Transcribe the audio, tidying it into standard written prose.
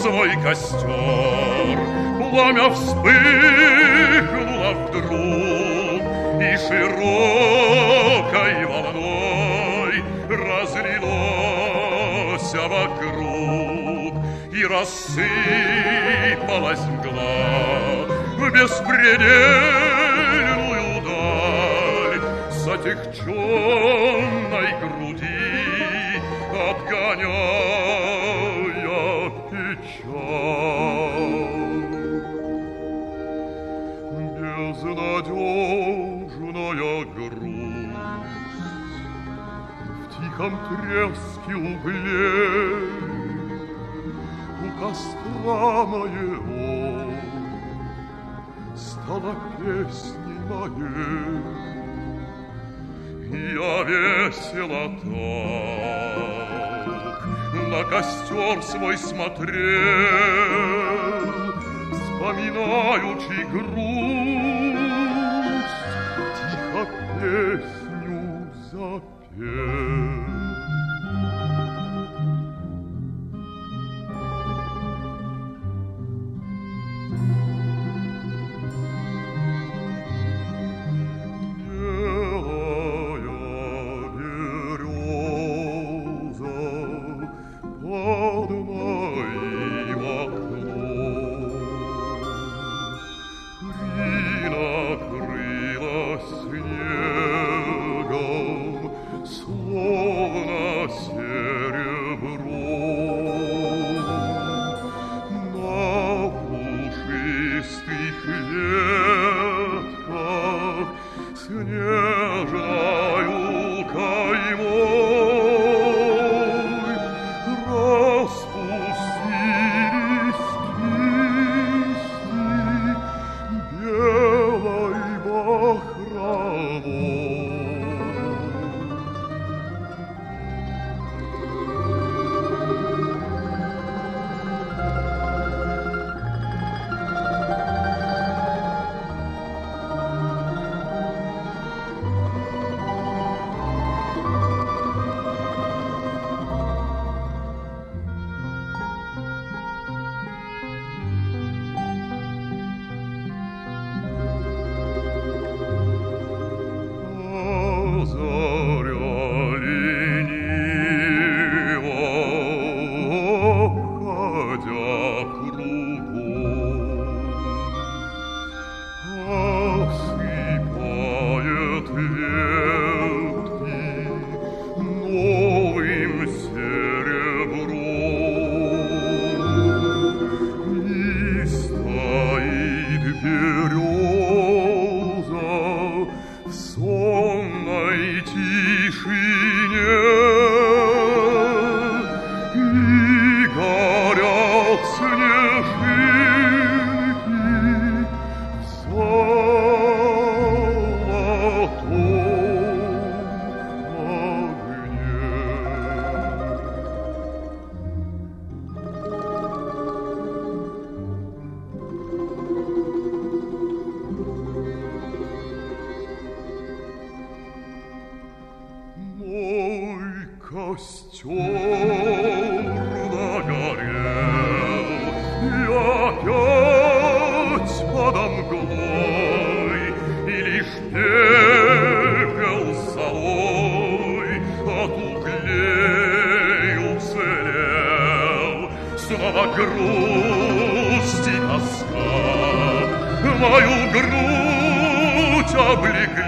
свой костер. Пламя вспыхнуло вдруг и широкой волной разлилось вокруг, и рассыпалась мгла в беспредельную даль с отягченной груди, отгоняя печаль. Безнадежная грусть в тихом треске углей у костра моего стала песней моей. Я весело так на костер свой смотрел, вспоминаючи грусть, тихо песню запел. Грусть облегли